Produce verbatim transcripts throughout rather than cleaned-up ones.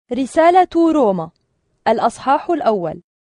رسالة روما الأصحاح الأول.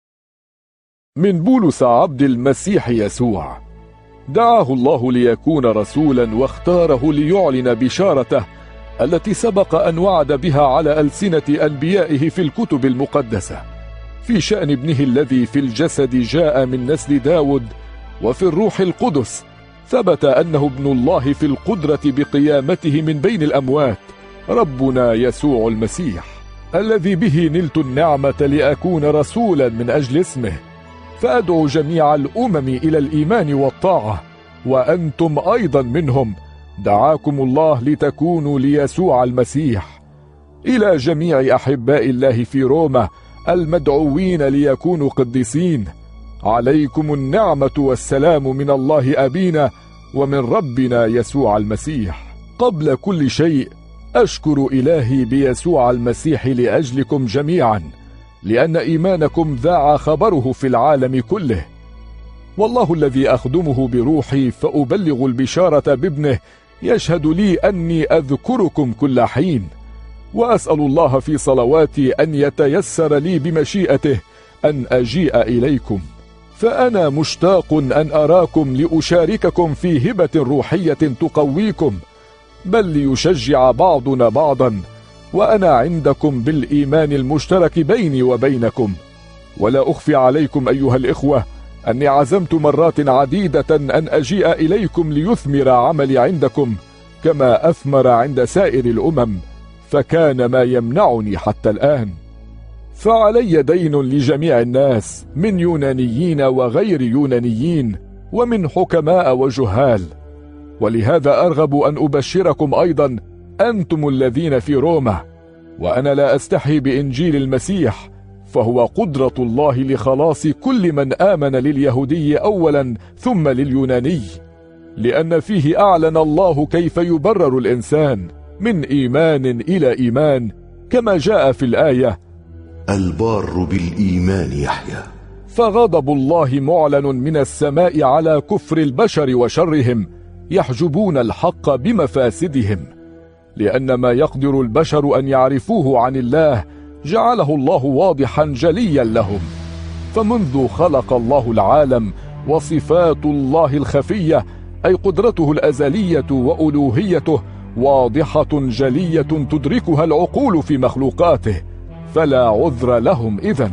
من بولس عبد المسيح يسوع، دعاه الله ليكون رسولا واختاره ليعلن بشارته التي سبق أن وعد بها على ألسنة أنبيائه في الكتب المقدسة، في شأن ابنه الذي في الجسد جاء من نسل داود، وفي الروح القدس ثبت أنه ابن الله في القدرة بقيامته من بين الأموات، ربنا يسوع المسيح، الذي به نلت النعمة لأكون رسولا من أجل اسمه، فأدعو جميع الأمم إلى الإيمان والطاعة، وأنتم أيضا منهم، دعاكم الله لتكونوا ليسوع المسيح. إلى جميع أحباء الله في روما المدعوين ليكونوا قديسين، عليكم النعمة والسلام من الله أبينا ومن ربنا يسوع المسيح. قبل كل شيء أشكر إلهي بيسوع المسيح لأجلكم جميعا، لأن إيمانكم ذاع خبره في العالم كله، والله الذي أخدمه بروحي فأبلغ البشارة بابنه يشهد لي أني أذكركم كل حين، وأسأل الله في صلواتي أن يتيسر لي بمشيئته أن أجيء إليكم، فأنا مشتاق أن أراكم لأشارككم في هبة روحية تقويكم، بل ليشجع بعضنا بعضا، وأنا عندكم بالإيمان المشترك بيني وبينكم. ولا أخفي عليكم أيها الإخوة أني عزمت مرات عديدة أن أجيء إليكم ليثمر عملي عندكم كما أثمر عند سائر الأمم، فكان ما يمنعني حتى الآن. فعلي دين لجميع الناس، من يونانيين وغير يونانيين، ومن حكماء وجهال، ولهذا أرغب أن أبشركم أيضا أنتم الذين في روما، وأنا لا أستحي بإنجيل المسيح، فهو قدرة الله لخلاص كل من آمن، لليهودي أولا ثم لليوناني، لأن فيه أعلن الله كيف يبرر الإنسان من إيمان إلى إيمان، كما جاء في الآية: البار بالإيمان يحيى. فغضب الله معلن من السماء على كفر البشر وشرهم، يحجبون الحق بمفاسدهم، لأن ما يقدر البشر أن يعرفوه عن الله جعله الله واضحا جليا لهم، فمنذ خلق الله العالم وصفات الله الخفية، أي قدرته الأزلية وألوهيته، واضحة جلية تدركها العقول في مخلوقاته، فلا عذر لهم إذن.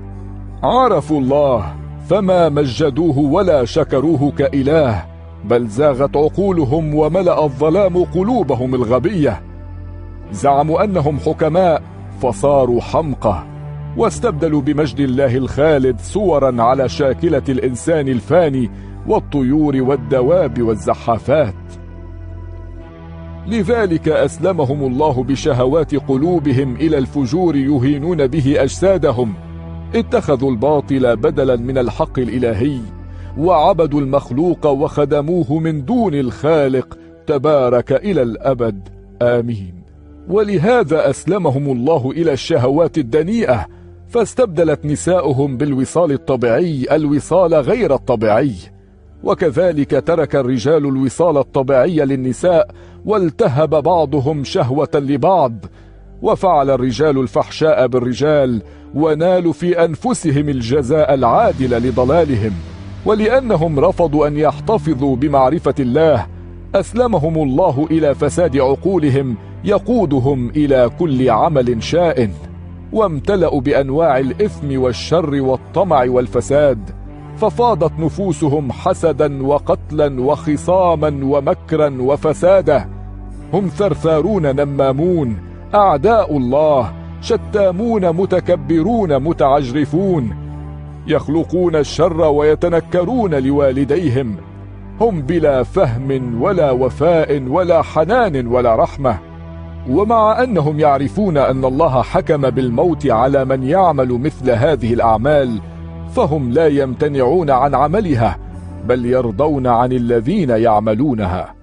عرفوا الله فما مجدوه ولا شكروه كإله، بل زاغت عقولهم وملأ الظلام قلوبهم الغبية. زعموا أنهم حكماء فصاروا حمقى، واستبدلوا بمجد الله الخالد صورا على شاكلة الإنسان الفاني والطيور والدواب والزحافات. لذلك أسلمهم الله بشهوات قلوبهم إلى الفجور، يهينون به أجسادهم، اتخذوا الباطل بدلا من الحق الإلهي، وعبدوا المخلوق وخدموه من دون الخالق، تبارك إلى الأبد آمين. ولهذا أسلمهم الله إلى الشهوات الدنيئة، فاستبدلت نساؤهم بالوصال الطبيعي الوصال غير الطبيعي، وكذلك ترك الرجال الوصال الطبيعي للنساء، والتهب بعضهم شهوة لبعض، وفعل الرجال الفحشاء بالرجال، ونالوا في أنفسهم الجزاء العادل لضلالهم. ولأنهم رفضوا أن يحتفظوا بمعرفة الله، أسلمهم الله إلى فساد عقولهم، يقودهم إلى كل عمل شائن، وامتلأوا بأنواع الإثم والشر والطمع والفساد، ففاضت نفوسهم حسدا وقتلا وخصاما ومكرا وفسادا. هم ثرثارون نمامون، أعداء الله، شتامون متكبرون متعجرفون، يخلقون الشر ويتنكرون لوالديهم، هم بلا فهم ولا وفاء ولا حنان ولا رحمة. ومع أنهم يعرفون أن الله حكم بالموت على من يعمل مثل هذه الأعمال، فهم لا يمتنعون عن عملها، بل يرضون عن الذين يعملونها.